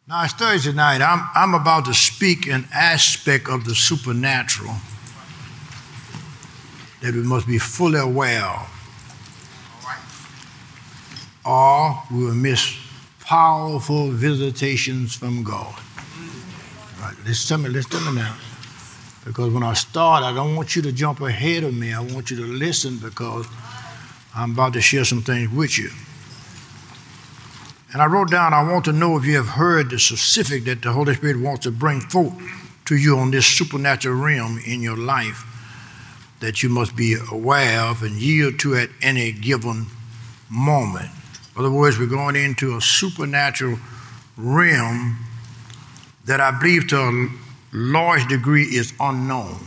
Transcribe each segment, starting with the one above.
Now it's Thursday night. I'm about to speak an aspect of the supernatural that we must be fully aware of. Or we will miss powerful visitations from God. Right, listen to me now. Because when I start, I don't want you to jump ahead of me. I want you to listen because I'm about to share some things with you. And I wrote down, I want to know if you have heard the specific that the Holy Spirit wants to bring forth to you on this supernatural realm in your life that you must be aware of and yield to at any given moment. In other words, we're going into a supernatural realm that I believe to a large degree is unknown.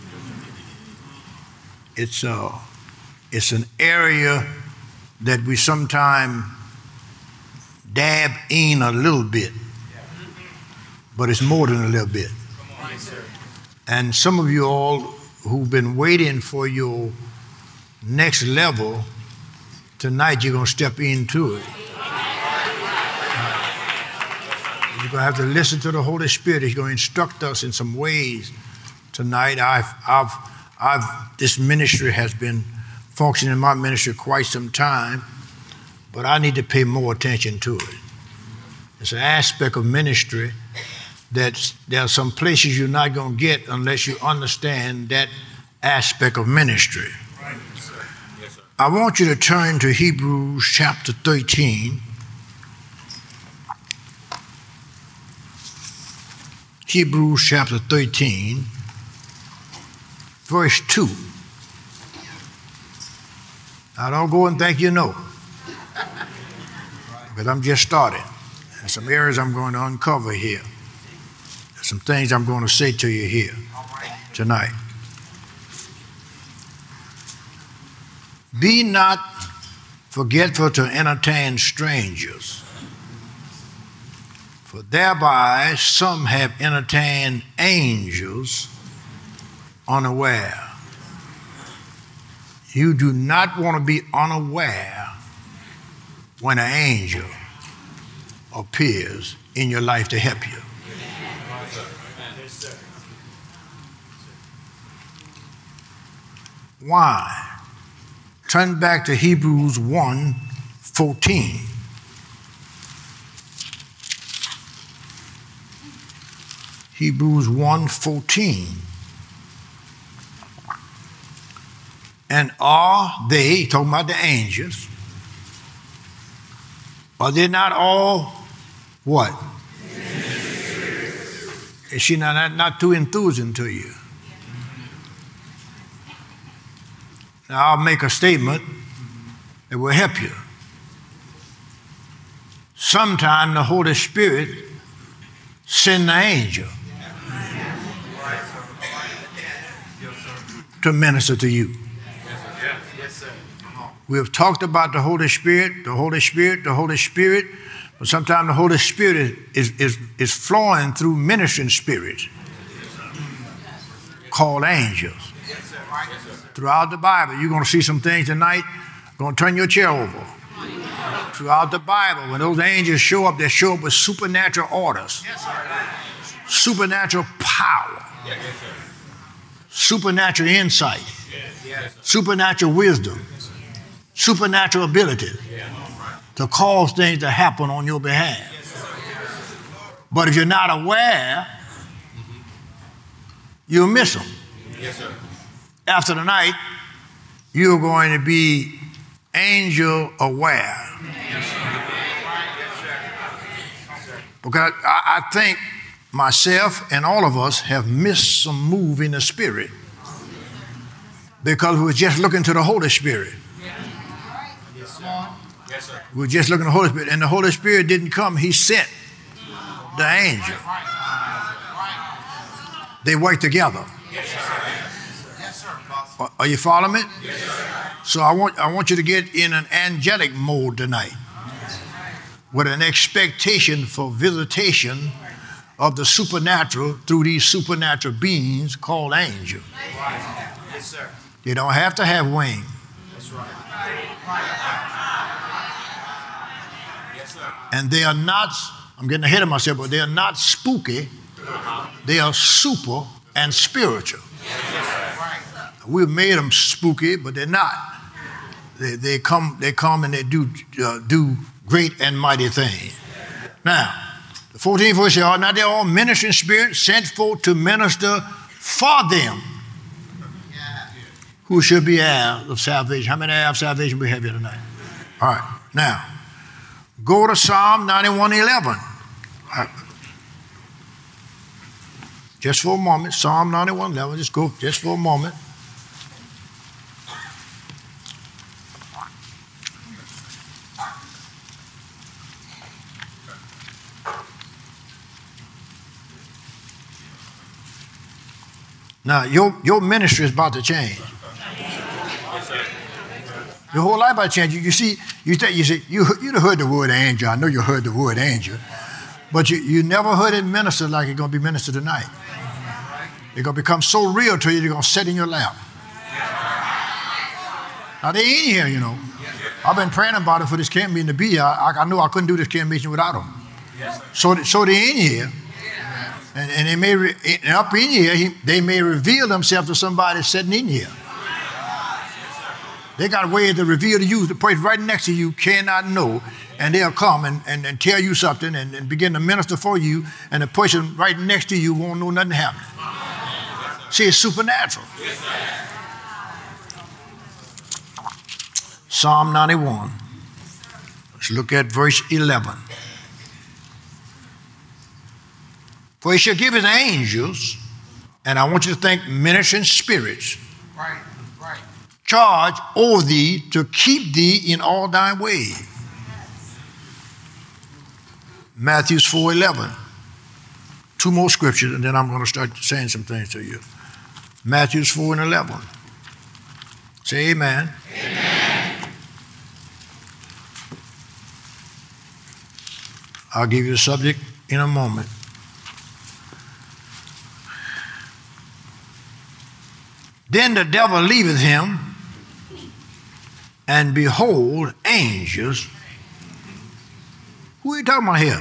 It's an area that we sometimes dab in a little bit, but it's more than a little bit. And some of you all who've been waiting for your next level, tonight you're going to step into it. You're going to have to listen to the Holy Spirit. He's going to instruct us in some ways tonight. This ministry has been functioning in my ministry quite some time, but I need to pay more attention to it. It's an aspect of ministry that there are some places you're not going to get unless you understand that aspect of ministry. Right. Yes, sir. I want you to turn to Hebrews chapter 13. Hebrews chapter 13, verse 2. Now don't go and think you know. But I'm just starting. There's some areas I'm going to uncover here. There's some things I'm going to say to you here tonight. Be not forgetful to entertain strangers, for thereby some have entertained angels unaware. You do not want to be unaware when an angel appears in your life to help you. Why? Turn back to Hebrews 1:14. Hebrews 1:14. And are they, talking about the angels, are they not all what? Is she not too enthusing to you? Now I'll make a statement that will help you. Sometime the Holy Spirit send the angel to minister to you. We have talked about the Holy Spirit, but sometimes the Holy Spirit is flowing through ministering spirits called angels. Throughout the Bible, you're going to see some things tonight. Going to turn your chair over. Throughout the Bible, when those angels show up, they show up with supernatural orders, supernatural power, supernatural insight, supernatural wisdom, supernatural ability to cause things to happen on your behalf. But if you're not aware, you'll miss them. After the night, you're going to be angel aware. Because I think myself and all of us have missed some move in the Spirit because we were just looking to the Holy Spirit. We were just looking to the Holy Spirit, and the Holy Spirit didn't come. He sent the angel. They work together. Are you following me? So I want you to get in an angelic mode tonight with an expectation for visitation of the supernatural through these supernatural beings called angels. They don't have to have wings. And they are not I'm getting ahead of myself, but they're not spooky. They are super and spiritual. We've made them spooky, but they're not. They come and they do great and mighty things. Now, the 14th verse says, "Are not they all ministering spirits sent forth to minister for them who should be heirs of salvation?" How many heirs of salvation we have here tonight? All right. Now, go to Psalm 91:11. Just for a moment, Psalm 91:11. Just go just for a moment. Now, your ministry is about to change. Your whole life about to change. You see, you heard the word angel. I know you heard the word angel. But you never heard it ministered like it's going to be ministered tonight. It's going to become so real to you, they're going to sit in your lap. Now, they ain't here, you know. I've been praying about it for this camp meeting to be here. I knew I couldn't do this camp meeting without them. So they in here. And they may, up in here, they may reveal themselves to somebody sitting in here. They got a way to reveal to you. The person right next to you cannot know, and they'll come and tell you something and begin to minister for you, and the person right next to you won't know nothing happening. See, it's supernatural. Psalm 91. Let's look at verse 11. "For he shall give his angels," and I want you to think ministering spirits, right. "charge over thee to keep thee in all thy ways." Matthew 4:11. Two more scriptures, and then I'm going to start saying some things to you. Matthew 4:11. Say amen. Amen. I'll give you the subject in a moment. "Then the devil leaveth him, and behold, angels." Who are you talking about here?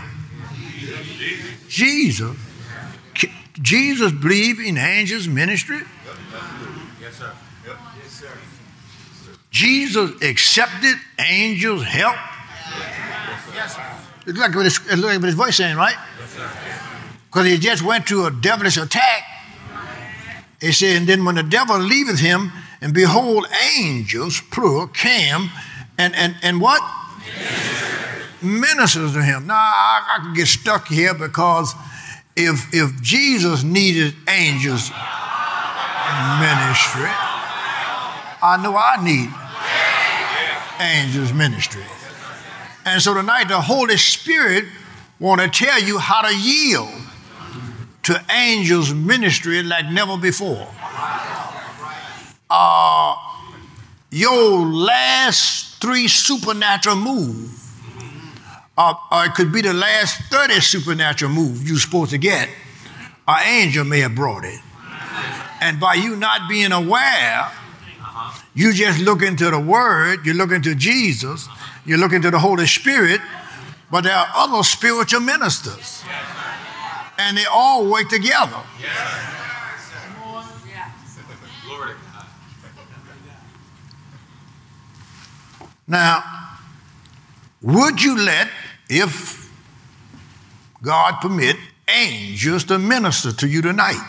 Jesus. Jesus believed in angels' ministry? Yes, sir. Yes, sir. Jesus accepted angels' help? Yes, sir. It's like what his voice saying, right? Yes, sir. Because he just went through a devilish attack. He said, "And then when the devil leaveth him, and behold, angels, plural, came, and what? Ministers to him." Now, I can get stuck here because if Jesus needed angels ministry, I know I need angels ministry. And so tonight, the Holy Spirit want to tell you how to yield to angels' ministry like never before. Your last 3 supernatural moves, or it could be the last 30 supernatural moves you're supposed to get, an angel may have brought it. And by you not being aware, you just look into the Word, you look into Jesus, you look into the Holy Spirit, but there are other spiritual ministers. And they all work together. Glory to God. Now, would you let, if God permit, angels to minister to you tonight?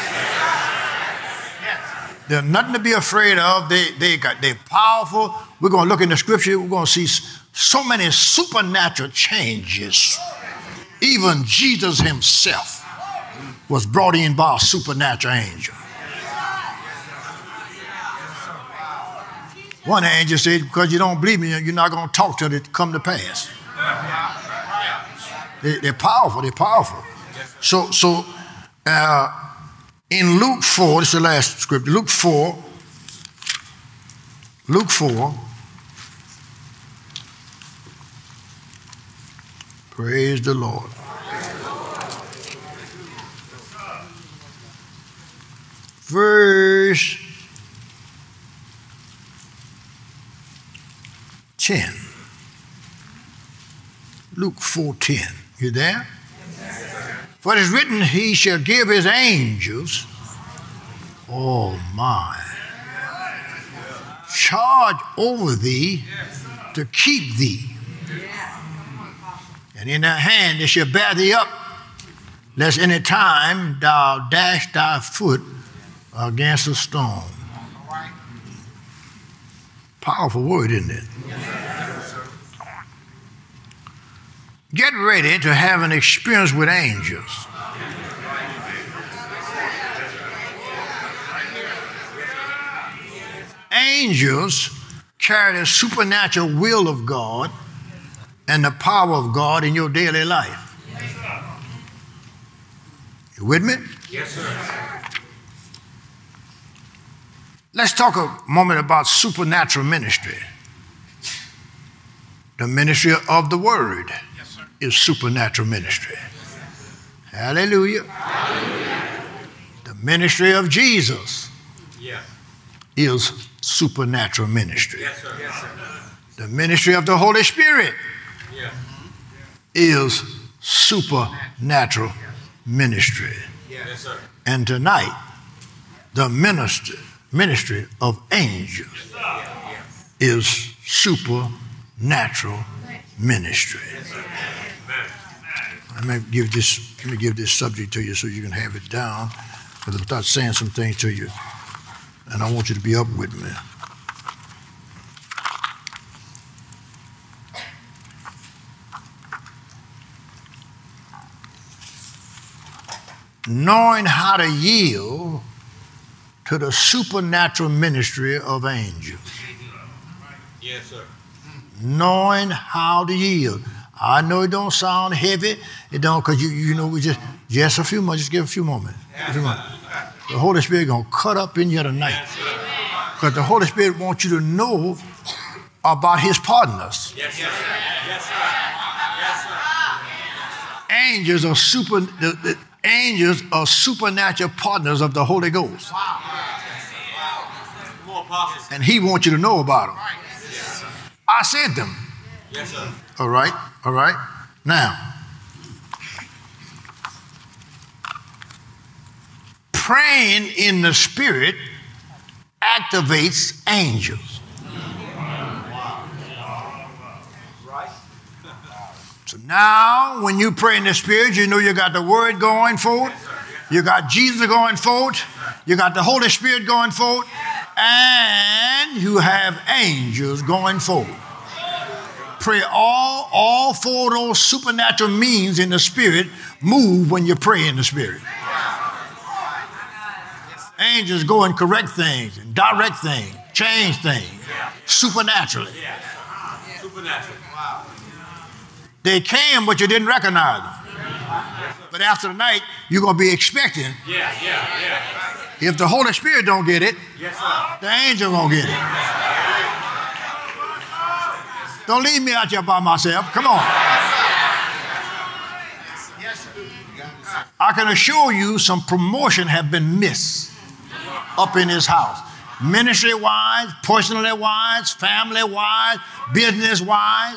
There's nothing to be afraid of. They're powerful. We're going to look in the scripture. We're going to see so many supernatural changes. Even Jesus himself was brought in by a supernatural angel. One angel said, "Because you don't believe me, you're not going to talk till it come to pass." They're powerful. They're powerful. So in Luke 4, this is the last scripture, Luke 4, praise the Lord. Verse 10. Luke 4:10. You there? For it is written, he shall give his angels, oh my, charge over thee to keep thee. And in their hand they shall bear thee up, lest any time thou dash thy foot against a stone. Powerful word, isn't it? Get ready to have an experience with angels. Angels carry the supernatural will of God and the power of God in your daily life. You with me? Yes, sir. Let's talk a moment about supernatural ministry. The ministry of the Word is supernatural ministry. Hallelujah. Hallelujah. The ministry of Jesus is supernatural ministry. Yes, sir. Yes, sir. The ministry of the Holy Spirit is supernatural ministry. Yes, sir. And tonight, the ministry of angels is supernatural ministry. Let me give this subject to you so you can have it down, because I'll start saying some things to you, and I want you to be up with me. Knowing how to yield to the supernatural ministry of angels. Yes, sir. Knowing how to yield. I know it don't sound heavy. It don't, because you know, we just a few more, just give a few moments. The Holy Spirit gonna cut up in you tonight. Because the Holy Spirit wants you to know about his partners. Yes, sir. Yes, sir. Yes, sir. Angels are supernatural partners of the Holy Ghost. And he wants you to know about them. I said them. Yes, sir. All right. Now, praying in the Spirit activates angels. So now, when you pray in the Spirit, you know you got the Word going forward, you got Jesus going forward, you got the Holy Spirit going forward, and you have angels going forward. Pray all four of those supernatural means in the Spirit move when you pray in the Spirit. Angels go and correct things and direct things, change things, supernaturally. Supernatural. They came, but you didn't recognize them. But after the night, you're going to be expecting. If the Holy Spirit don't get it, the angel going to get it. Don't leave me out here by myself. Come on. I can assure you some promotion have been missed up in this house. Ministry-wise, personally-wise, family-wise, business-wise.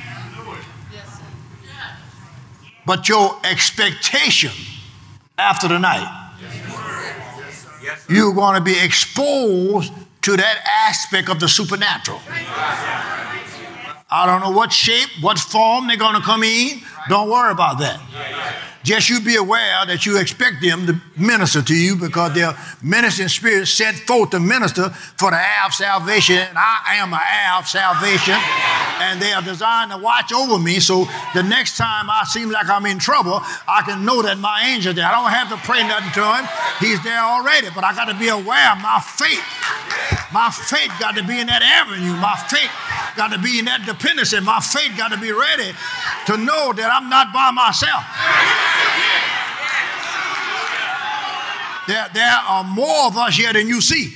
But your expectation after the night, you're going to be exposed to that aspect of the supernatural. I don't know what shape, what form they're going to come in. Don't worry about that. Just you be aware that you expect them to minister to you, because their ministering spirit sent forth to minister for the heir of salvation. And I am an heir of salvation. And they are designed to watch over me, so the next time I seem like I'm in trouble, I can know that my angel's there. I don't have to pray nothing to him. He's there already. But I got to be aware of my faith. My faith got to be in that avenue. My faith got to be in that dependency. My faith got to be ready to know that I'm not by myself. There are more of us here than you see.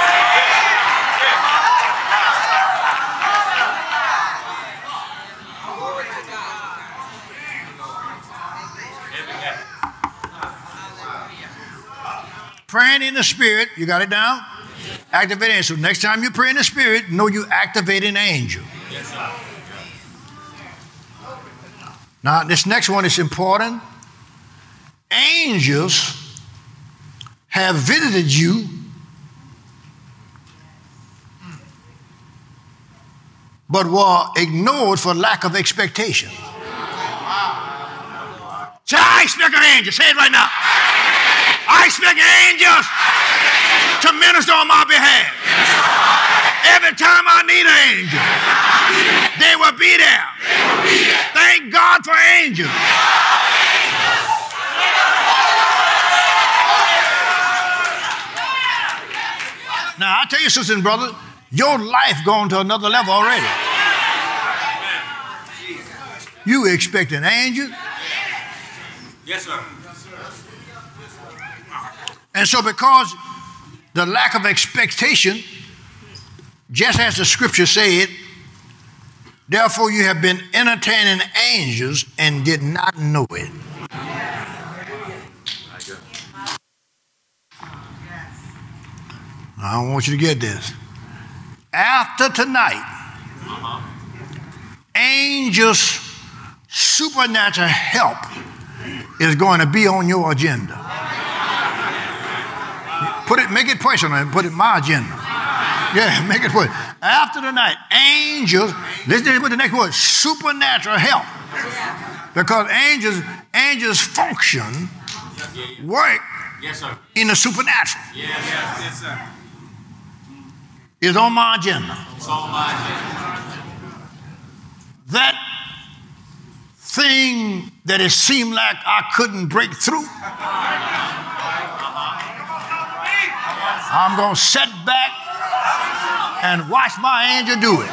Praying in the Spirit, you got it down? Activate angel. So next time you pray in the Spirit, know you activate an angel. Now, this next one is important. Angels have visited you but were ignored for lack of expectation. Say, I expect an angel. Say it right now. I expect angels to minister on my behalf. Every time I need an angel, they will be there. Thank God for angels. Now, I tell you, sisters and brothers, your life gone to another level already. You expect an angel. Yes, sir. And so because the lack of expectation, just as the scripture said, therefore you have been entertaining angels and did not know it. I don't want you to get this. After tonight, angels' supernatural help is going to be on your agenda. Make it personal and put it my agenda. Yeah, make it personal. After tonight, angels, listen to the next word, supernatural help. Because angels function, work in the supernatural. Yes, sir. Is on my agenda. It's on my agenda. That thing that it seemed like I couldn't break through, I'm going to sit back and watch my angel do it.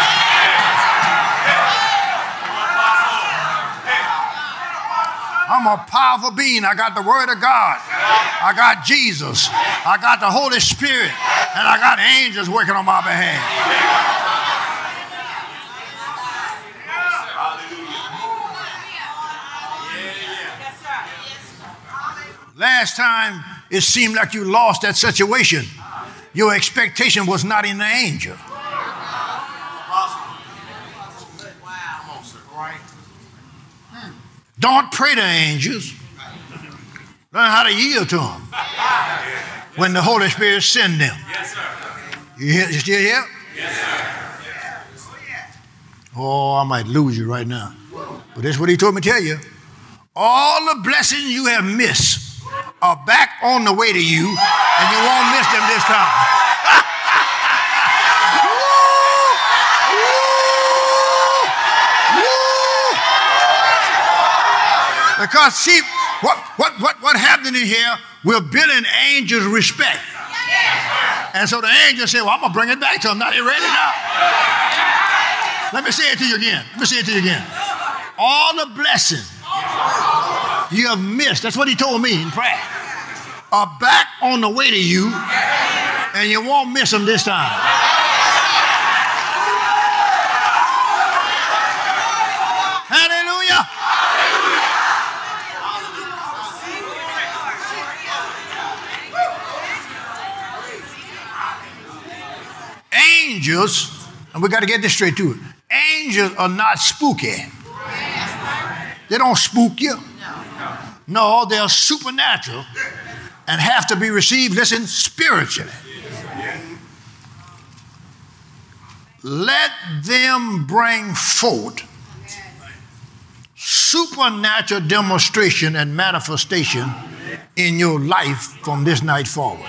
I'm a powerful being. I got the Word of God. I got Jesus. I got the Holy Spirit. And I got angels working on my behalf. Last time it seemed like you lost that situation, your expectation was not in the angel. Don't pray to angels. Learn how to yield to them when the Holy Spirit sends them. Yes, sir. You still here? Yes, sir. Oh, I might lose you right now. But this is what he told me to tell you. All the blessings you have missed are back on the way to you, and you won't miss them this time. Because see, what happened in here, we're building angels' respect. And so the angel said, well, I'm going to bring it back to them. Now they're ready now. Let me say it to you again. All the blessings you have missed, that's what he told me in prayer, are back on the way to you, and you won't miss them this time. Hallelujah. Angels, and we got to get this straight too. Angels are not spooky. They don't spook you. No, they're supernatural and have to be received, listen, spiritually. Let them bring forth supernatural demonstration and manifestation in your life from this night forward.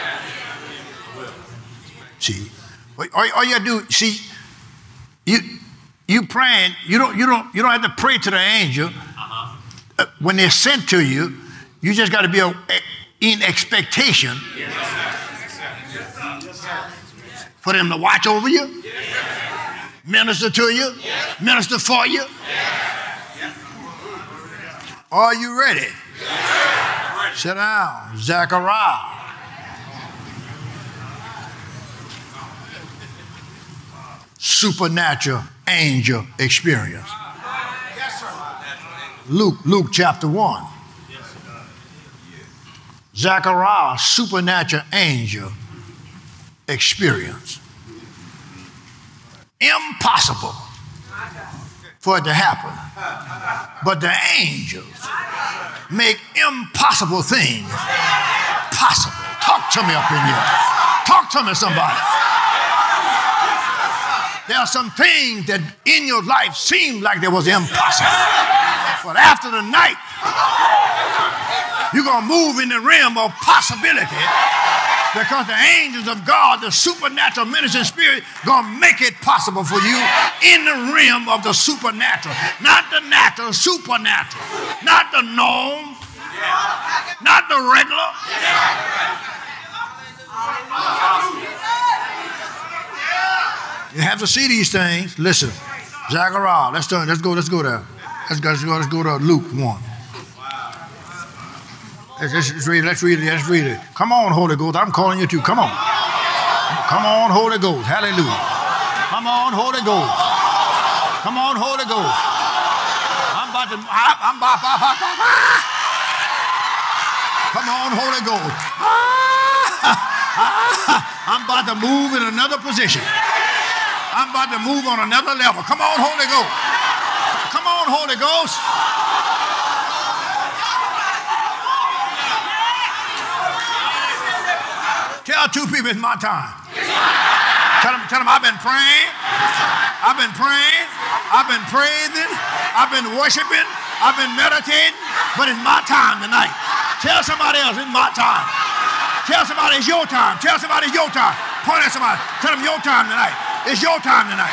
See, all you do, see, you praying, you don't have to pray to the angel. When they're sent to you, you just got to be in expectation for them to watch over you, minister to you, minister for you. Are you ready? Sit down, Zechariah. Supernatural angel experience. Luke chapter 1. Zechariah, supernatural angel experience. Impossible for it to happen. But the angels make impossible things possible. Talk to me up in here. Talk to me, somebody. There are some things that in your life seem like they was impossible. But after the night, you're going to move in the realm of possibility because the angels of God, the supernatural ministering spirit, going to make it possible for you in the realm of the supernatural. Not the natural, supernatural. Not the norm. Not the regular. You have to see these things. Listen, Zechariah, let's go there. Let's go to Luke 1. Let's read it. Come on, Holy Ghost. I'm calling you too. Come on. Come on, Holy Ghost. Hallelujah. Come on, Holy Ghost. Come on, Holy Ghost. Come on, Holy Ghost. I'm about to move in another position. I'm about to move on another level. Come on, Holy Ghost. Come on, Holy Ghost. Tell two people it's my time. Tell them I've been praying. I've been praying. I've been praising. I've been worshiping. I've been meditating. But it's my time tonight. Tell somebody else it's my time. Tell somebody it's your time. Tell somebody it's your time. Point at somebody. Tell them your time tonight. It's your time tonight.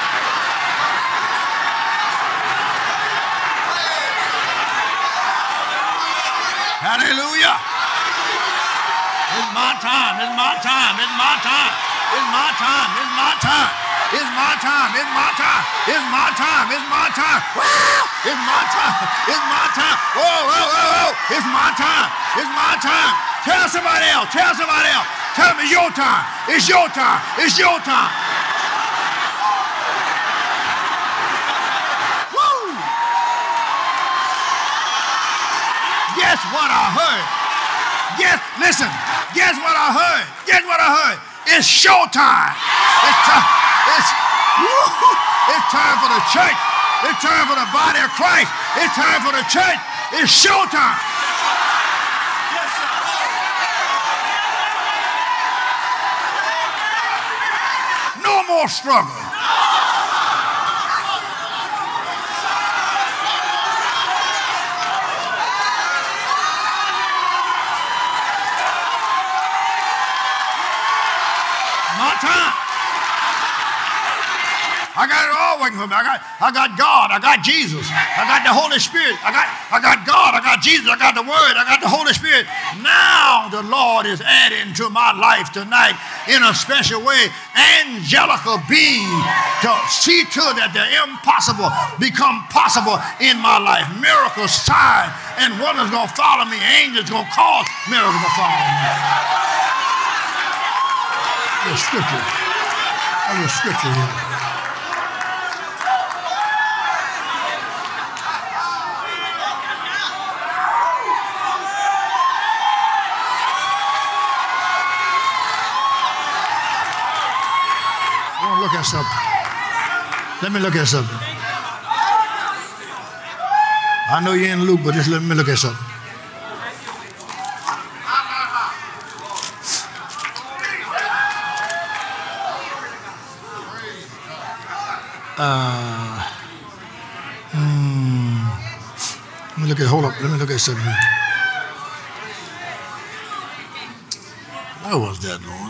Hallelujah. It's my time. It's my time. It's my time. It's my time. It's my time. It's my time. It's my time. It's my time. It's my time. It's my time. It's my time. Whoa. It's my time. It's my time. Tell somebody else. Tell somebody else. Tell them it's your time. It's your time. It's your time. Woo! Guess what I heard? Guess, listen. Guess what I heard? Guess what I heard? It's showtime. It's time for the church. It's time for the body of Christ. It's time for the church. It's showtime. Yes, sir. No more struggle. My time. I got it all working for me. I got God. I got Jesus. I got the Holy Spirit. I got God. I got Jesus. I got the Word. I got the Holy Spirit. Now the Lord is adding to my life tonight in a special way angelical beings to see to that the impossible become possible in my life. Miracles, signs, and wonders going to follow me. Angels going to cause miracles to follow me. There's scripture. There's scripture here. Look at something. Let me look at something. I know you're in Luke, but just let me look at something. Hold up. Let me look at something here. Where was that, Lord?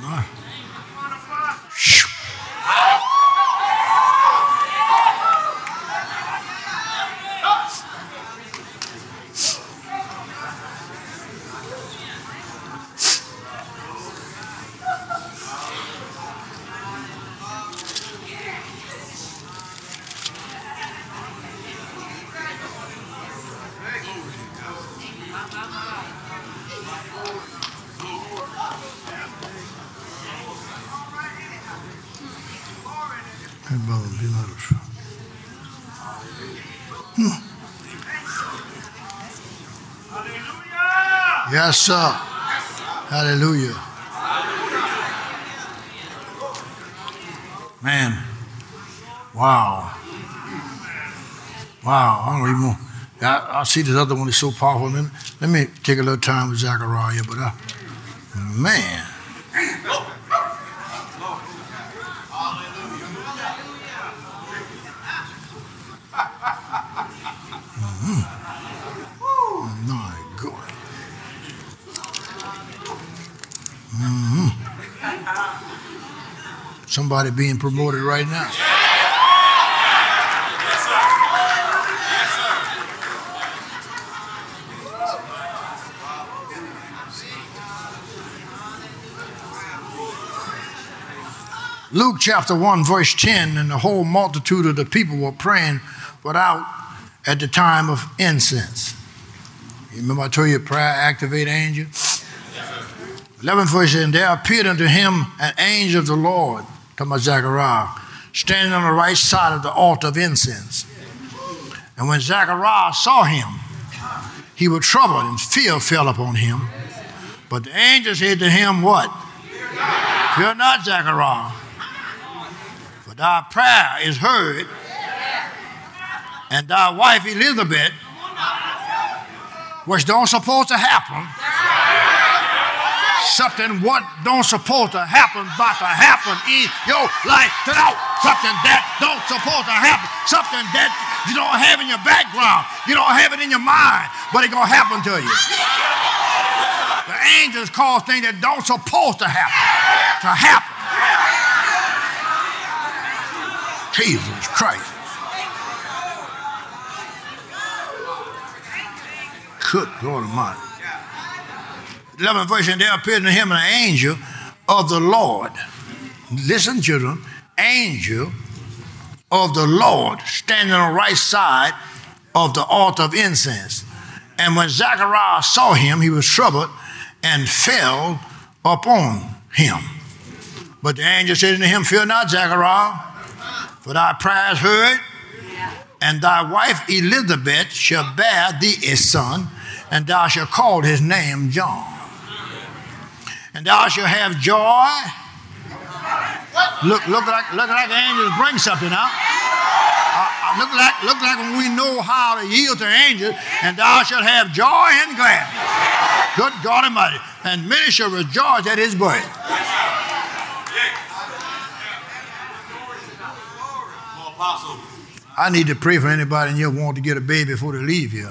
Yes, sir. Hallelujah. Man. Wow. Wow, I don't even know. I see this other one is so powerful. Let me take a little time with Zechariah, but man. My God. Somebody being promoted right now. Luke chapter 1, verse 10, and the whole multitude of the people were praying without at the time of incense. You remember I told you prayer activate angel? 11th verse, and there appeared unto him an angel of the Lord, talking about Zechariah, standing on the right side of the altar of incense. And when Zechariah saw him, he was troubled, and fear fell upon him. But the angel said to him, what? Fear not, Zechariah, for thy prayer is heard, and thy wife Elizabeth, which don't supposed to happen, something what don't supposed to happen about to happen in your life now. Something that don't supposed to happen. Something that you don't have in your background. You don't have it in your mind, but it's going to happen to you. The angels cause things that don't supposed to happen. Jesus Christ. Good Lord Almighty. 11th verse, and there appeared to him an angel of the Lord. Listen, children, angel of the Lord standing on the right side of the altar of incense. And when Zechariah saw him, he was troubled and fell upon him. But the angel said unto him, fear not, Zechariah, for thy prayer is heard, and thy wife Elizabeth shall bear thee a son, and thou shalt call his name John. And thou shalt have joy. Look like the angels bring something out. Look like when we know how to yield to angels, and thou shalt have joy and gladness. Good God Almighty. And many shall rejoice at his birth. I need to pray for anybody in here who want to get a baby before they leave here.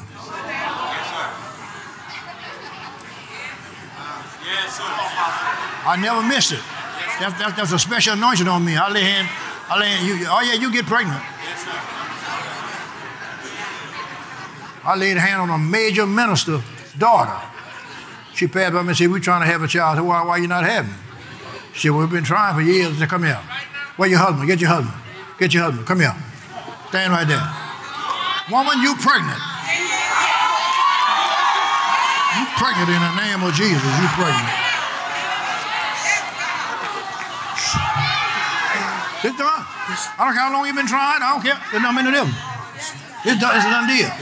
I never miss it. That's a special anointing on me. I lay hand, you get pregnant. I laid a hand on a major minister's daughter. She passed by me and said, we're trying to have a child. I said, why are you not having it? She said, we've been trying for years. I said, come here. Where's your husband? Get your husband. Get your husband. Come here. Stand right there. Woman, you pregnant. You pregnant in the name of Jesus. You pregnant. It's done. I don't care how long you've been trying. I don't care. There's not many of them. It's done. It's a done deal.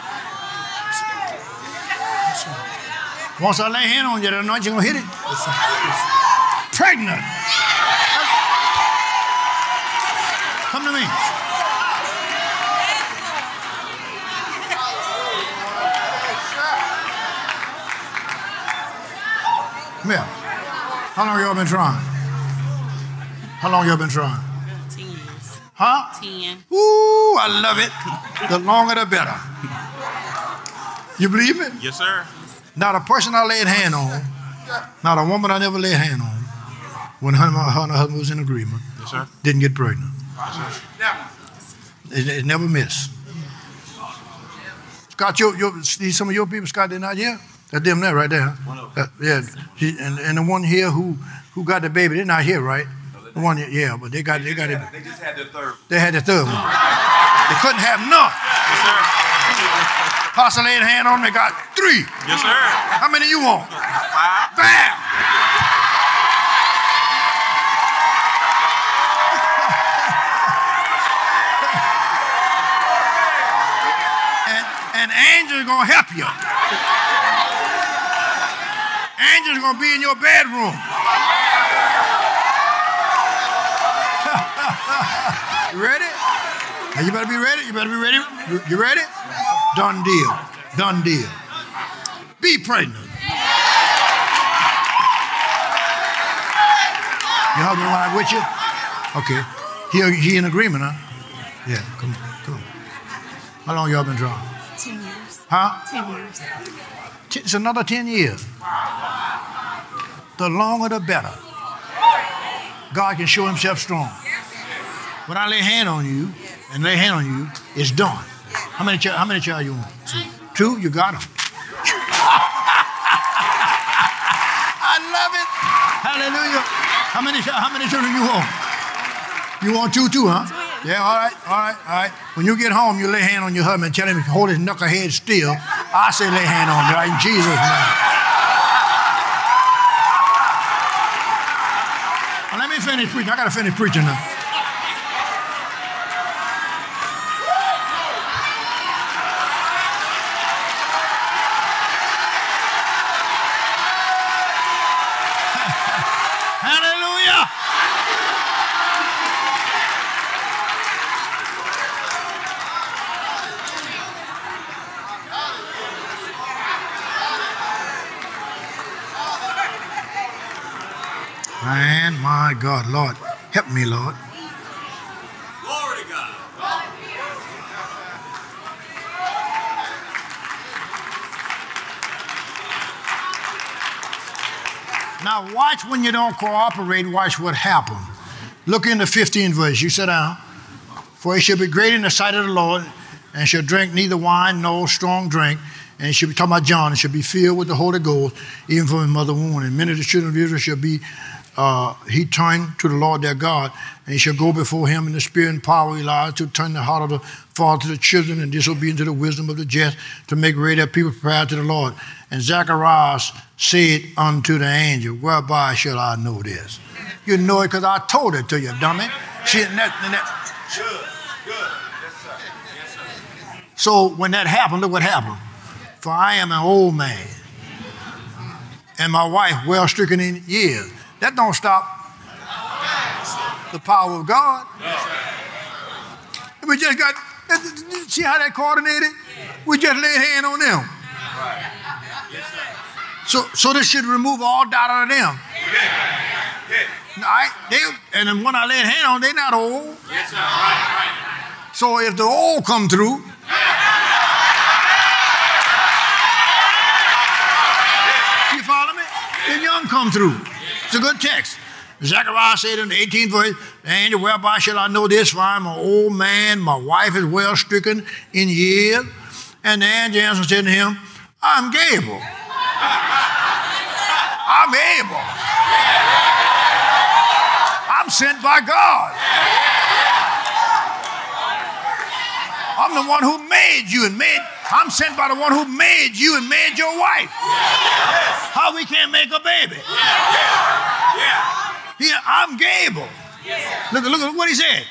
Once I lay hand on you, the anointing will hit it. Pregnant. Come to me. Come here. How long y'all been trying? How long y'all been trying? 10 years. Huh? 10. Ooh, I love it. The longer the better. You believe it? Yes, sir. Not a person I laid hand on, not a woman I never laid hand on, when her and her husband was in agreement, Yes, sir. didn't get pregnant. Yes, sir. It never missed. Scott, see some of your people, Scott, they're not here? That's them there, right there. Yeah, and the one here who got the baby, they're not here, right? The one, yeah, but they got it. They just had their third. They had the third one. They couldn't have none. Yes, sir. Pastor laid a hand on them, they got 3. Yes, sir. How many you want? 5. Bam! and angels gonna help you. Angels gonna be in your bedroom. You ready? Now you better be ready. You better be ready. You ready? Done deal. Done deal. Be pregnant. Your husband right with you? Okay. He in agreement, huh? Yeah, come on. How long y'all been drunk? 10 years. Huh? 10 years. It's another 10 years. The longer the better. God can show himself strong. When I lay hand on you, it's done. How many child you want? Two? You got them. I love it. Hallelujah. How many children you want? You want two too, huh? Yeah, all right. When you get home, you lay hand on your husband and tell him to hold his knucklehead still. I say lay hand on him, right? In Jesus' name. Well, let me finish preaching. I got to finish preaching now. Hallelujah. Man, my God, Lord, help me, Lord. Glory to God. Now watch when you don't cooperate, watch what happens. Look in the 15th verse. You sit down. For he shall be great in the sight of the Lord, and shall drink neither wine nor strong drink. And he shall be talking about John, and shall be filled with the Holy Ghost, even from his mother womb. And many of the children of Israel shall be, he turned to the Lord their God, and he shall go before him in the spirit and power of Elijah to turn the heart of the father to the children, and disobedient to the wisdom of the just, to make ready their people prepared to the Lord. And Zacharias said unto the angel, whereby shall I know this? You know it because I told it to you, dummy. See, Good. Yes, sir. So when that happened, look what happened. For I am an old man, and my wife well stricken in years. That don't stop the power of God. We just got, see how that coordinated? We just laid hand on them. So this should remove all doubt out of them. And then when I laid hand on them, they're not old. Yes, sir. Right. So if the old come through, you follow me? The young come through. It's a good text. Zechariah said in the 18th verse, the angel, whereby shall I know this? For I am an old man, my wife is well stricken in years. And the angel answered said to him, I'm Gabriel. I'm able. I'm sent by God. I'm the one who made you I'm sent by the one who made you and made your wife. How we can't make a baby? I'm Gabriel. Look at what he said.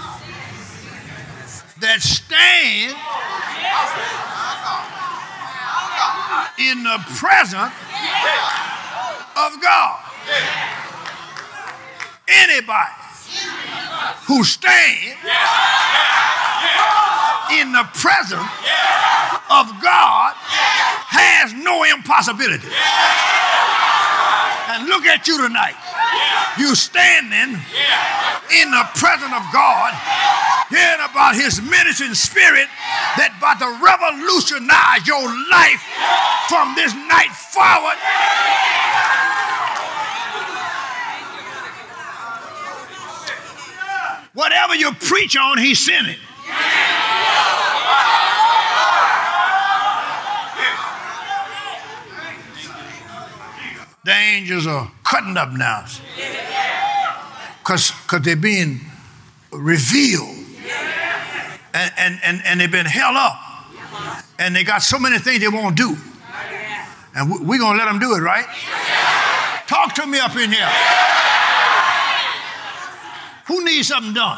That stand in the presence of God. Anybody who stands in the presence of God has no impossibility. And look at you tonight. You standing in the presence of God, hearing about his ministering spirit that about to revolutionize your life from this night forward. Whatever you preach on, he's sending. The angels are cutting up now because they're being revealed and they've been held up and they got so many things they won't do, and we're going to let them do it, right? Talk to me up in here. Who needs something done?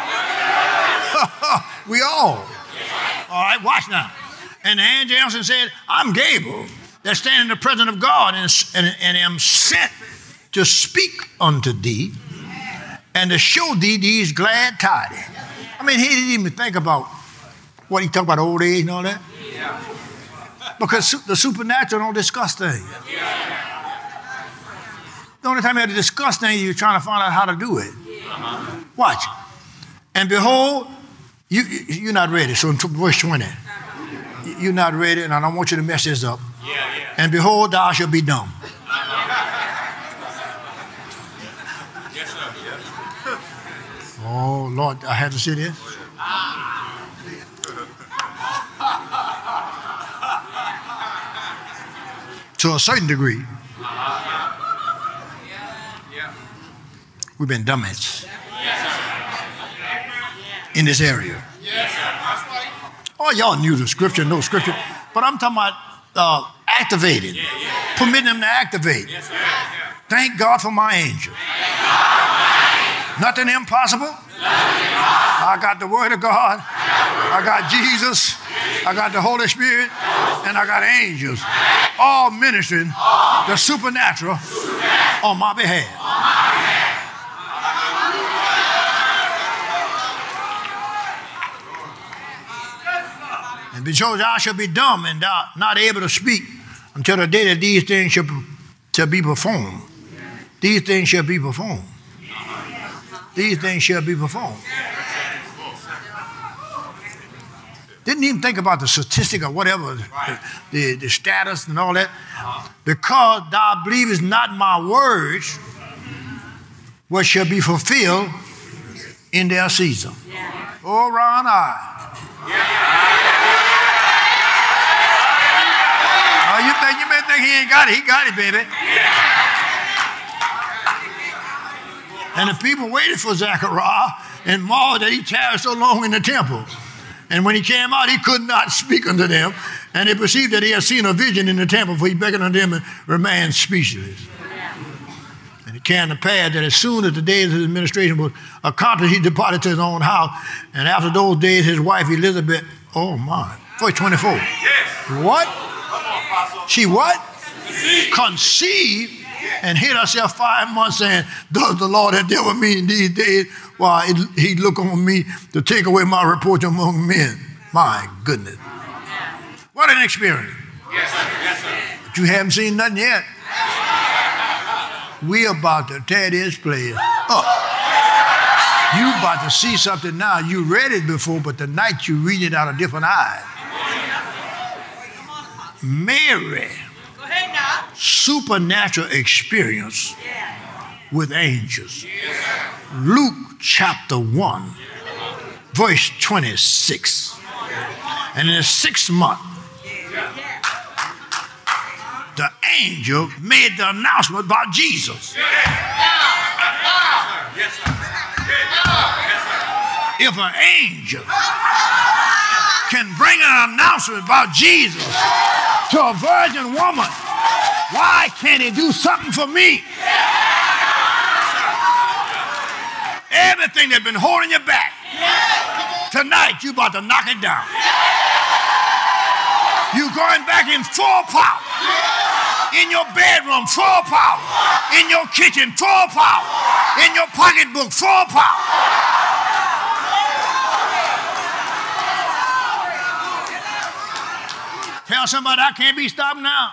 We all. All right, watch now. And the angel answered and said, I'm Gabriel, that stand in the presence of God, and am sent to speak unto thee, and to show thee these glad tidings. I mean, he didn't even think about what he talked about old age and all that. Because the supernatural don't discuss things. The only time you have to discuss things, you're trying to find out how to do it. Watch. And behold, you're not ready. So in verse 20, you're not ready, and I don't want you to mess this up. And behold, thou shalt be dumb. Oh, Lord, I have to see this. To a certain degree, we've been dummies in this area. Oh, y'all knew the scripture, no scripture. But I'm talking about activated, permitting them to activate. Thank God for my angel. Nothing impossible. I got the Word of God. I got Jesus. I got the Holy Spirit. And I got angels. All ministering the supernatural on my behalf. And because I shall be dumb and not able to speak until the day that these things shall be performed. These things shall be performed. These things shall be performed. Didn't even think about the statistic or whatever, the status and all that. Because thou believest not my words, what shall be fulfilled in their season. Oh, Ron, you may think he ain't got it. He got it, baby. And the people waited for Zechariah and marveled that he tarried so long in the temple. And when he came out, he could not speak unto them. And they perceived that he had seen a vision in the temple, for he beckoned unto them and remained speechless. And it came to pass that as soon as the days of his administration was accomplished, he departed to his own house. And after those days, his wife Elizabeth, oh my, verse 24. Yes. What? She what? Conceived and hid herself 5 months, saying, "Does the Lord have dealt with me in these days while he look on me to take away my reproach among men?" My goodness. What an experience. Yes, sir. Yes, sir. But you haven't seen nothing yet. We're about to tear this place up. You about to see something now. You read it before, but tonight you read it out of different eyes. Mary, supernatural experience with angels. Luke chapter 1, verse 26. And in the 6th month, the angel made the announcement about Jesus. If an angel can bring an announcement about Jesus to a virgin woman, why can't he do something for me? Everything that's been holding you back, tonight you about to knock it down. You're going back in full power. In your bedroom, full power. In your kitchen, full power. In your pocketbook, full power. Tell somebody I can't be stopped now.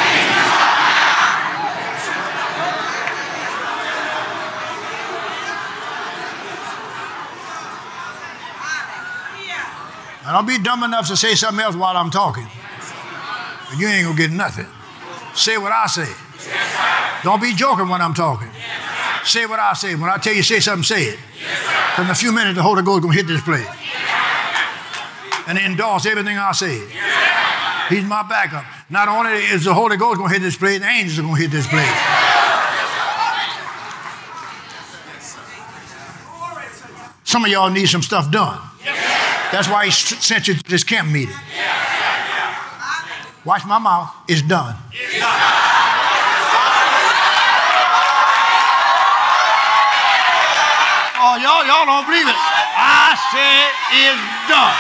Now don't be dumb enough to say something else while I'm talking. You ain't gonna get nothing. Say what I say. Yes, don't be joking when I'm talking. Yes, say what I say. When I tell you say something, say it. Yes, in a few minutes, the Holy Ghost is gonna hit this place and endorse everything I say. Yes, he's my backup. Not only is the Holy Ghost gonna hit this place, the angels are gonna hit this place. Some of y'all need some stuff done. That's why he sent you to this camp meeting. Watch my mouth. It's done. It's done. Oh, y'all don't believe it. I said it's done.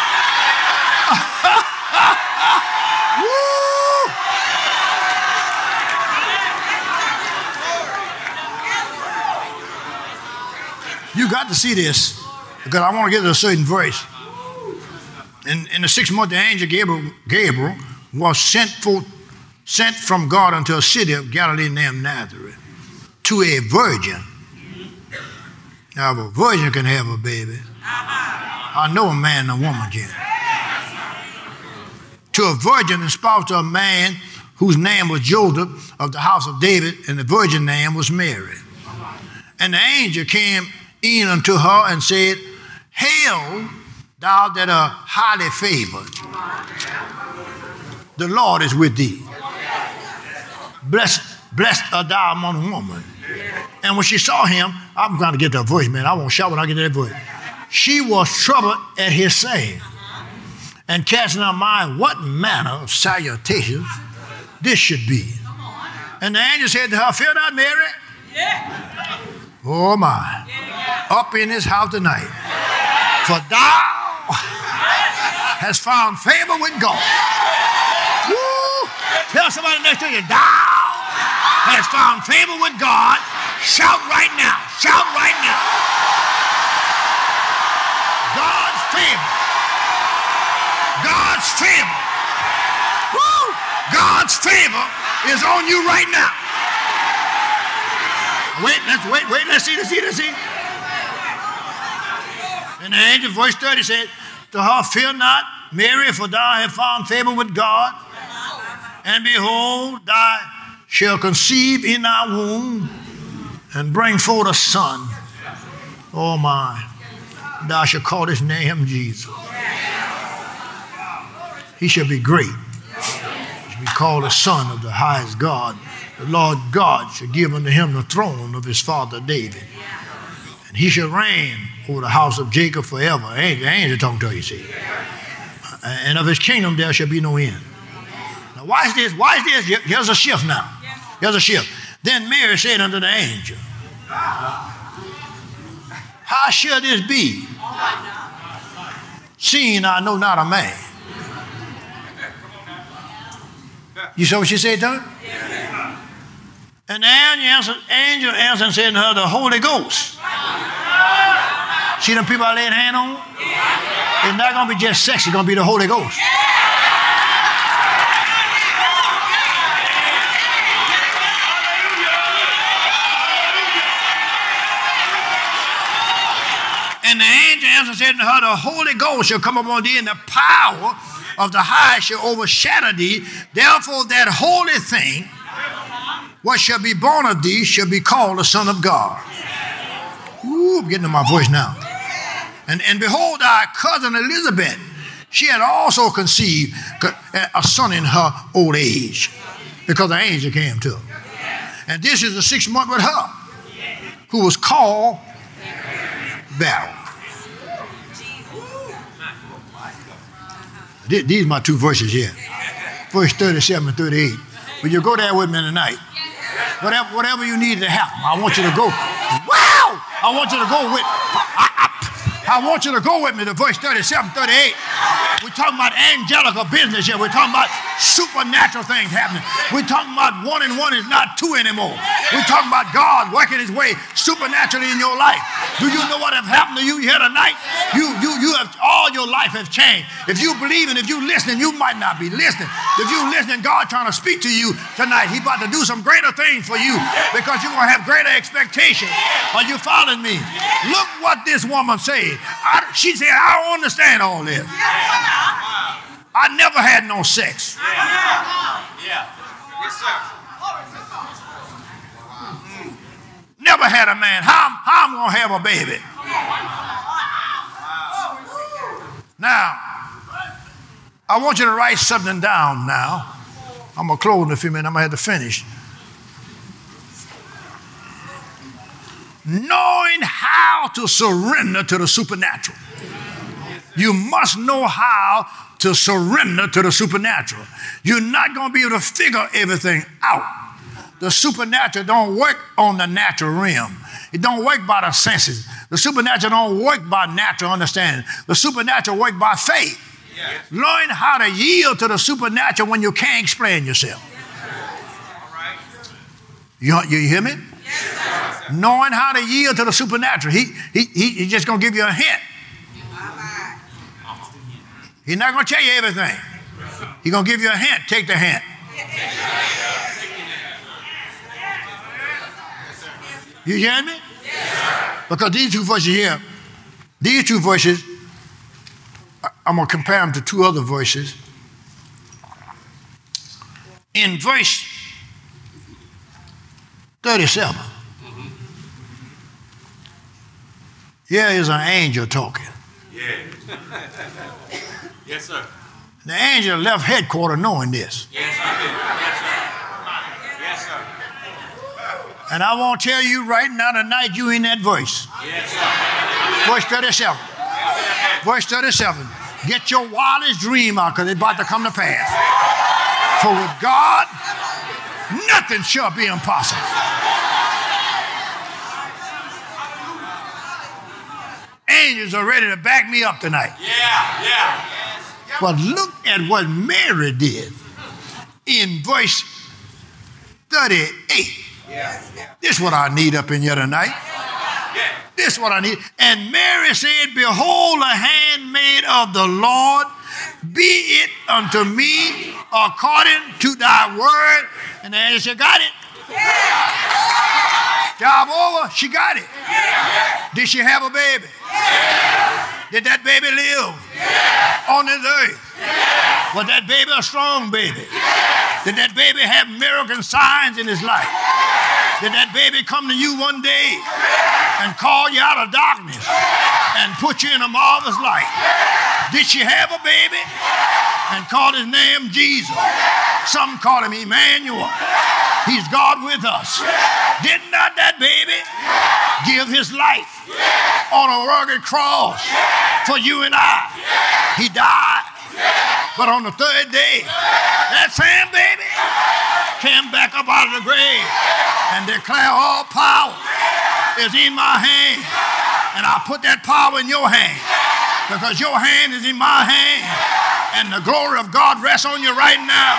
Woo! You got to see this. because I want to get to a certain verse. In the 6th month, the angel Gabriel was sent from God unto a city of Galilee named Nazareth to a virgin. Now, if a virgin can have a baby, I know a man and a woman can. To a virgin espoused to a man whose name was Joseph of the house of David, and the virgin name was Mary. And the angel came in unto her and said, Hail, thou that art highly favored. The Lord is with thee. Blessed art thou among women. And when she saw him, I'm going to get that voice, man. I won't shout when I get that voice. She was troubled at his saying, and casting her mind what manner of salutation this should be. And the angel said to her, Fear not, Mary. Oh my. Up in his house tonight. For thou hast found favor with God. Woo! Tell somebody next to you, thou hast found favor with God. Shout right now. Shout right now. God's favor. God's favor. Woo! God's favor is on you right now. Wait, let's see. And the angel, verse 30 said, To her, fear not, Mary, for thou hast found favor with God. And behold, thou shalt conceive in thy womb and bring forth a son. Oh my. Thou shalt call his name Jesus. He shall be great. He shall be called the Son of the highest God. The Lord God shall give unto him the throne of his father David. And he shall reign over the house of Jacob forever. Angel talking to you, see. And of his kingdom there shall be no end. Now watch this. Here's a shift now. Here's a shift. Then Mary said unto the angel, How shall this be, seeing I know not a man? You saw what she said to her? And the angel answered and said to her, The Holy Ghost. See them people I laid hand on? It's not going to be just sex, it's going to be the Holy Ghost. And the angel answered and said to her, The Holy Ghost shall come upon thee, and the power of the highest shall overshadow thee. Therefore that holy thing, what shall be born of thee, shall be called the Son of God. Ooh, I'm getting to my voice now. And behold, thy cousin Elizabeth, she had also conceived a son in her old age, because the angel came to her. And this is the 6th month with her, who was called barren. These are my two verses here. Verse 37 and 38. Will you go there with me tonight? Whatever you need to happen, I want you to go. Wow! I want you to go with I want you to go with me to verse 37, 38. We're talking about angelical business here. We're talking about supernatural things happening. We're talking about 1 and 1 is not 2 anymore. We're talking about God working his way supernaturally in your life. Do you know what has happened to you here tonight? You have, all your life has changed. If you believe and if you listening, you might not be listening. If you listening, God trying to speak to you tonight. He's about to do some greater things for you because you're going to have greater expectations. Are you following me? Look what this woman said. She said, I don't understand all this. I never had no sex. Yes, sir. Never had a man. How I'm going to have a baby? Now, I want you to write something down now. I'm going to close in a few minutes. I'm going to have to finish. Knowing how to surrender to the supernatural. You must know how to surrender to the supernatural. You're not going to be able to figure everything out. The supernatural don't work on the natural realm. It don't work by the senses. The supernatural don't work by natural understanding. The supernatural work by faith. Yes. Learn how to yield to the supernatural when you can't explain yourself. You hear me? Yes. Knowing how to yield to the supernatural. He just going to give you a hint. He's not going to tell you everything. He's going to give you a hint. Take the hint. You hear me? Because these two voices here, these two voices, I'm going to compare them to two other voices. In verse 37, here is an angel talking. Yeah. Yes, sir. The angel left headquarters knowing this. Yes, sir. Yes, sir. Yes, sir. And I want to tell you right now tonight, you in that voice. Yes, sir. Verse 37. Verse 37. Get your wildest dream out because it's about to come to pass. For with God, nothing shall be impossible. Angels are ready to back me up tonight. Yeah. But look at what Mary did in verse 38. This is what I need up in here tonight. This is what I need. And Mary said, behold, the handmaid of the Lord, be it unto me according to thy word. And the angel said, got it. Job over, she got it. Did she have a baby? Did that baby live on this earth? Was that baby a strong baby? Did that baby have miracle signs in his life? Did that baby come to you one day and call you out of darkness and put you in a marvelous light? Did she have a baby and call his name Jesus? Some call him Emmanuel. He's God with us. Did not that baby give his life on a rugged cross for you and I? He died. But on the third day, that same baby came back up out of the grave and declared all power is in my hand. And I put that power in your hand because your hand is in my hand. And the glory of God rests on you right now.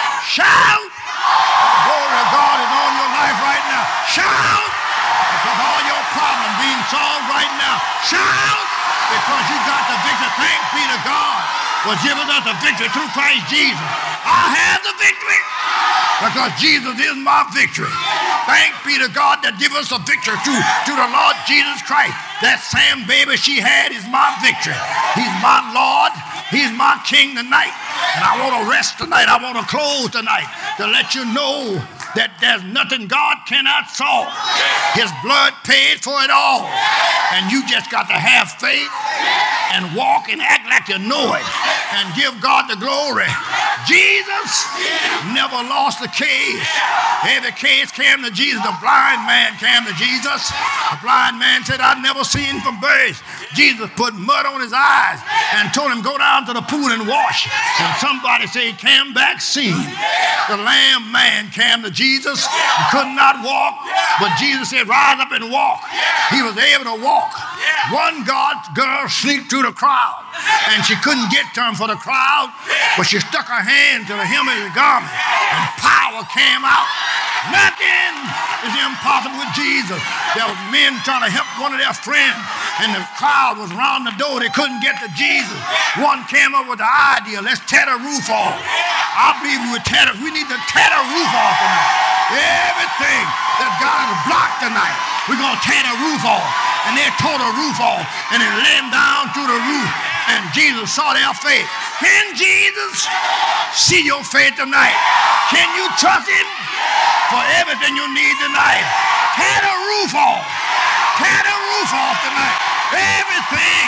Shout! The glory of God is on your life right now. Shout! Because all your problems being solved right now. Shout! Because you got the victory. Thanks be to God for giving us the victory through Christ Jesus. I have the victory because Jesus is my victory. Thanks be to God that gives us the victory through the Lord Jesus Christ. That same baby she had is my victory. He's my Lord. He's my King tonight. And I want to rest tonight. I want to close tonight to let you know that there's nothing God cannot solve. His blood paid for it all. And you just got to have faith and walk and act like you know it and give God the glory. Jesus never lost a case. Every case came to Jesus. The blind man came to Jesus. The blind man said, I've never seen from birth. Jesus put mud on his eyes and told him, go down to the pool and wash. And somebody said he came back seeing. The lame man came to Jesus. He could not walk, but Jesus said, rise up and walk. He was able to walk. One girl sneaked through the crowd, and she couldn't get to him for the crowd, but she stuck her hand to the hem of his garment, and power came out. Nothing is impossible with Jesus. There were men trying to help one of their friends, and the crowd was around the door. They couldn't get to Jesus. One came up with the idea, let's tear the roof off. I believe we need to tear the roof off tonight. Everything that God has blocked tonight, we're going to tear the roof off. And they tore the roof off, and it led down through the roof, and Jesus saw their faith. Can Jesus see your faith tonight? Can you trust him for everything you need tonight? Tear the roof off. Tear the roof off tonight. Everything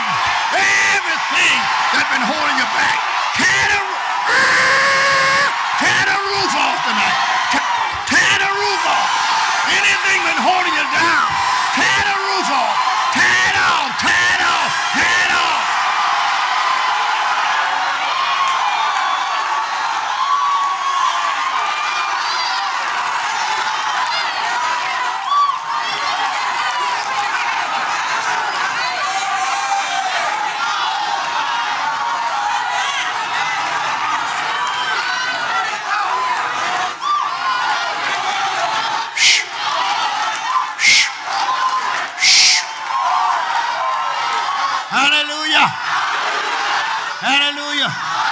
that's been holding you back. Tear the roof off tonight. Tear the roof off. Anything been holding you down, tear the roof off. Tear it off. Tear it off. Tear it off. Hallelujah.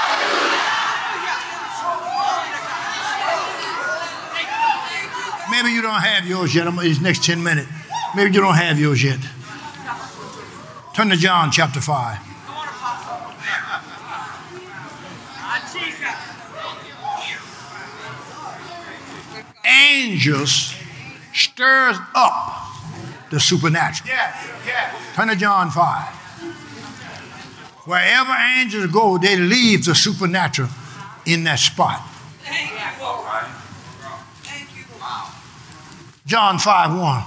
Maybe you don't have yours yet. These next 10 minutes. Maybe you don't have yours yet. Turn to John chapter 5. Angels stirs up the supernatural. Turn to John 5. Wherever angels go, they leave the supernatural in that spot. John 5:1.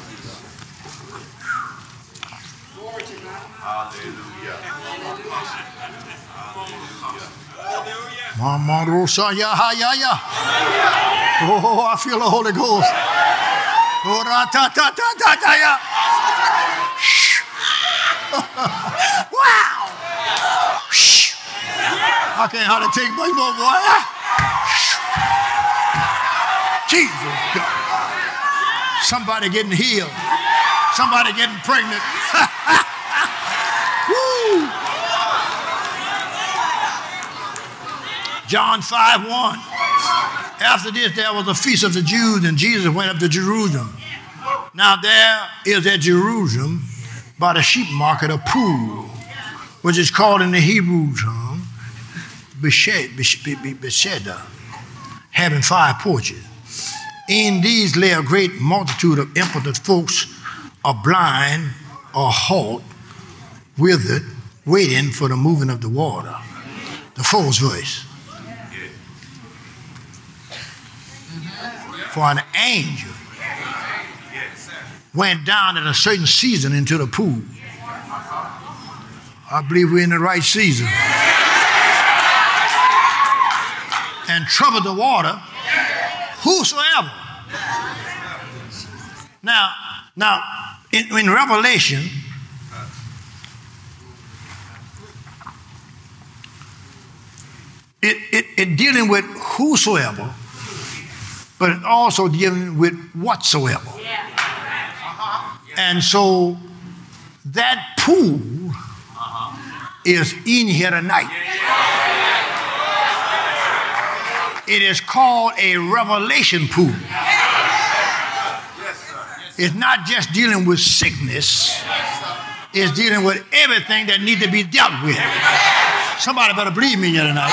Mama Rosa, ya, ya, ya. Oh, I feel the Holy Ghost. Oh, ra, ta, ta, ta, ta, ta, ya. Wow. I can't hardly take much more, boy. Jesus God. Somebody getting healed. Somebody getting pregnant. Woo. John 5:1. After this, there was a feast of the Jews, and Jesus went up to Jerusalem. Now there is at Jerusalem by the sheep market a pool, which is called in the Hebrew tongue Bethesda, having 5 porches. In these lay a great multitude of impotent folks, or blind, or halt, withered, waiting for the moving of the water. The 4th verse. For an angel went down at a certain season into the pool. I believe we're in the right season. And troubled the water, whosoever. Now, in Revelation, it dealing with whosoever, but it also dealing with whatsoever. And so that pool is in here tonight. It is called a revelation pool. It's not just dealing with sickness. It's dealing with everything that needs to be dealt with. Somebody better believe me here tonight.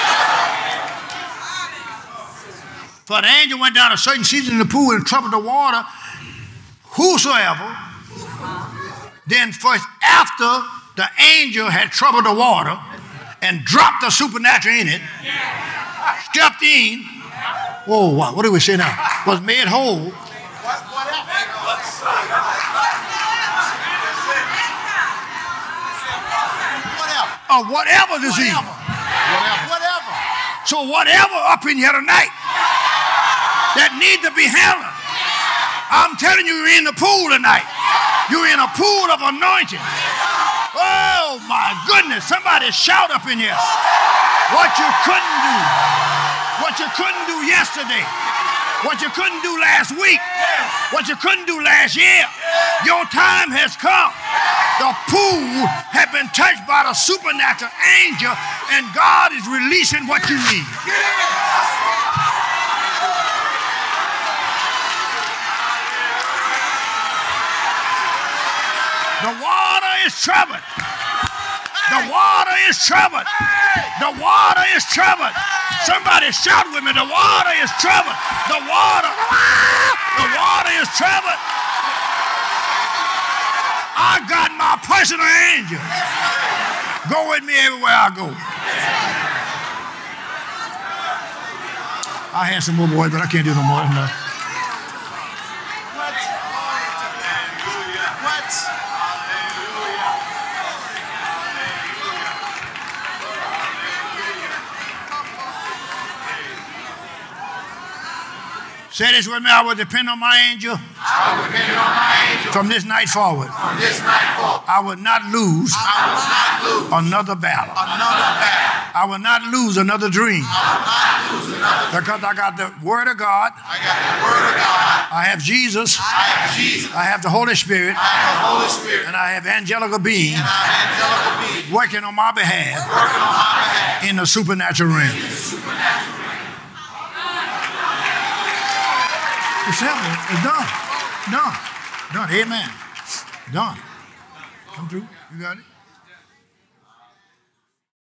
For the angel went down a certain season in the pool and troubled the water. Whosoever, then first after the angel had troubled the water and dropped the supernatural in it, stepped in, oh, what do we say now? Was made whole. Whatever disease. Whatever. So whatever up in here tonight that need to be handled, I'm telling you, you're in the pool tonight. You're in a pool of anointing. Oh my goodness, somebody shout up in here. What you couldn't do. What you couldn't do yesterday. What you couldn't do last week. What you couldn't do last year. Your time has come. The pool has been touched by the supernatural angel, and God is releasing what you need. The water is troubled. The water is troubled. The water is troubled. Somebody shout with me. The water is troubled. The water is troubled. I got my personal angel. Go with me everywhere I go. I had some more boys, but I can't do no more than that. Say this with me. I will depend on my angel. I will depend on my angel. From this night forward. From this night forward. I will not lose. Another battle. I will not lose another dream. Because I got the word of God. I have Jesus. I have Jesus. I have the Holy Spirit. I have the Holy Spirit. And I have angelical beings And I have angelical beings working on my behalf working on my behalf in the supernatural realm. in the supernatural realm. It's simple. It's done. Done. Done. Amen. Done. Come through. You got it?